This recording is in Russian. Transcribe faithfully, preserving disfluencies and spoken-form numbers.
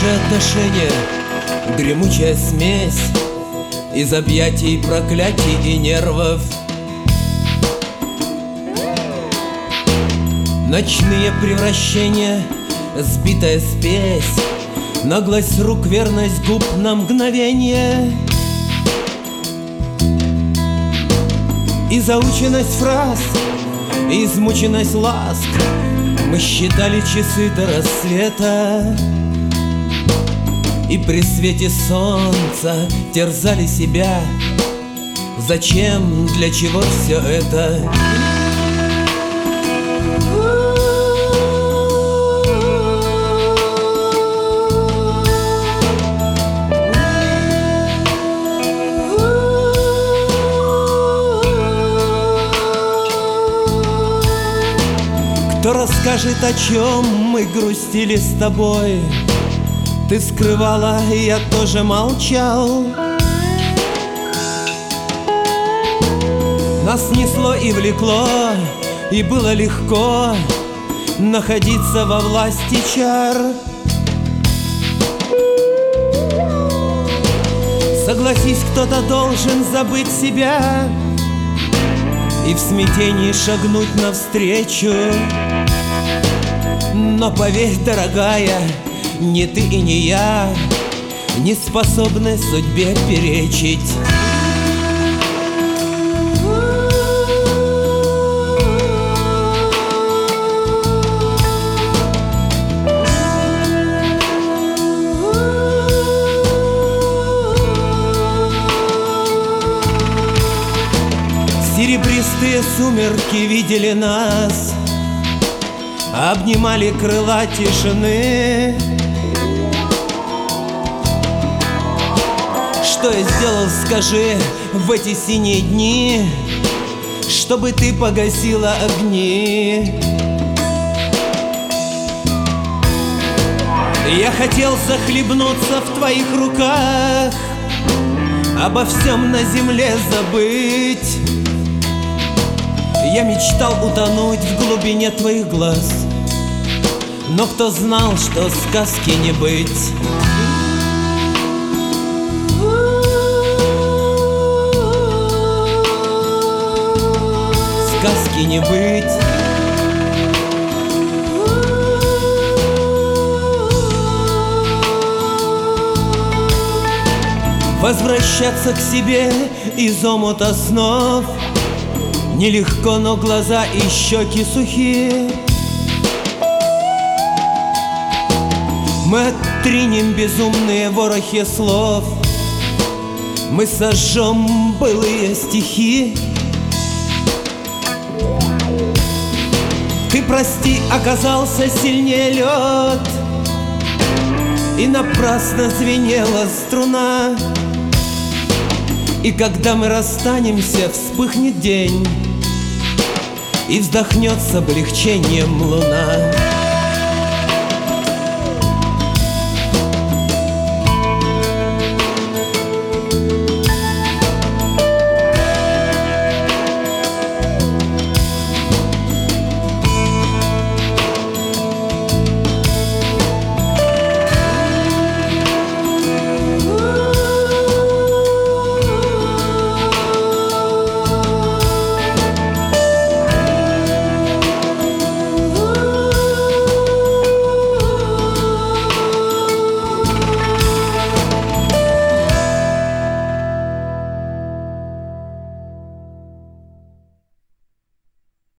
Наши отношения — гремучая смесь из объятий, проклятий и нервов. Ночные превращения, сбитая спесь, наглость рук, верность губ на мгновение и заученность фраз, и измученность ласк. Мы считали часы до рассвета и при свете солнца терзали себя. Зачем, для чего все это? Кто расскажет, о чем мы грустили с тобой? Ты скрывала, и я тоже молчал. Нас несло и влекло, и было легко находиться во власти чар. Согласись, кто-то должен забыть себя и в смятении шагнуть навстречу. Но поверь, дорогая, ни ты и не я не способны судьбе перечить. Серебристые сумерки видели нас, обнимали крыла тишины. Что я сделал, скажи, в эти синие дни, чтобы ты погасила огни? Я хотел захлебнуться в твоих руках, обо всем на земле забыть. Я мечтал утонуть в глубине твоих глаз, но кто знал, что сказки не быть? Сказки не быть. Возвращаться к себе из омута снов нелегко, но глаза и щеки сухие. Мы оттринем безумные ворохи слов, мы сожжем былые стихи. Ты, прости, оказался сильнее лед, и напрасно звенела струна. И когда мы расстанемся, вспыхнет день, и вздохнет с облегчением луна.